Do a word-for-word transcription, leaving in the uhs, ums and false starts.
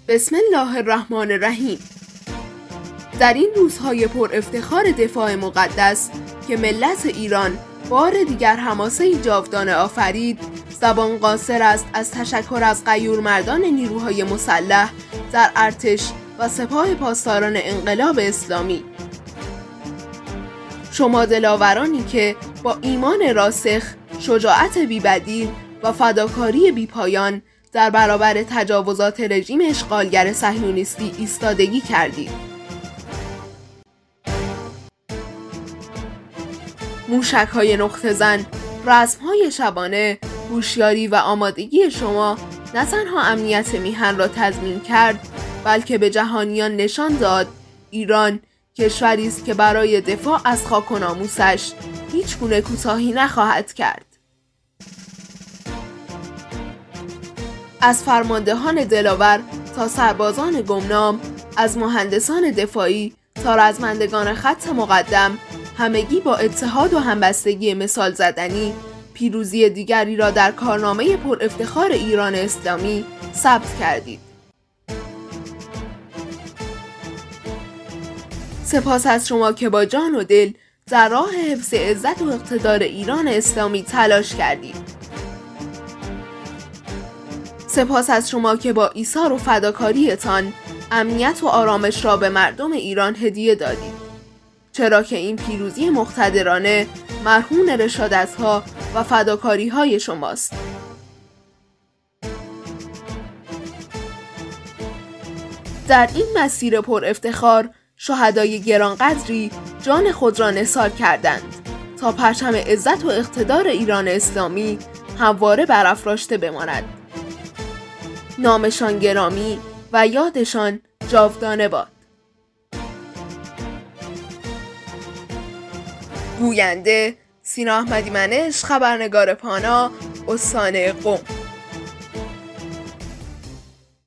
بسم الله الرحمن الرحیم. در این روزهای پر افتخار دفاع مقدس که ملت ایران بار دیگر حماسه جاودانه آفرید، زبان قاصر است از تشکر از غیورمردان نیروهای مسلح در ارتش و سپاه پاسداران انقلاب اسلامی. شما دلاورانی که با ایمان راسخ، شجاعت بی‌بدیل و فداکاری بی‌پایان در برابر تجاوزات رژیم اشغالگر صهیونیستی ایستادگی کردید. موشک‌های نقطه زن، رزم‌های شبانه، هوشیاری و آمادگی شما نه تنها امنیت میهن را تضمین کرد، بلکه به جهانیان نشان داد ایران کشوری است که برای دفاع از خاک و ناموسش هیچ گونه کوتاهی نخواهد کرد. از فرماندهان دلاور تا سربازان گمنام، از مهندسان دفاعی تا رزمندگان خط مقدم، همگی با اتحاد و همبستگی مثال زدنی پیروزی دیگری را در کارنامه پر افتخار ایران اسلامی ثبت کردید. سپاس از شما که با جان و دل در راه حفظ عزت و اقتدار ایران اسلامی تلاش کردید. سپاس از شما که با ایثار و فداکاریتان امنیت و آرامش را به مردم ایران هدیه دادید، چرا که این پیروزی مقتدرانه مرهون رشادت‌ها و فداکاری‌های شماست. در این مسیر پر افتخار شهدای گرانقدری جان خود را نثار کردند تا پرچم عزت و اقتدار ایران اسلامی همواره برافراشته بماند. نامشان گرامی و یادشان جاودانه باد. گوینده سینا احمدی منش، خبرنگار پانا، استان قم.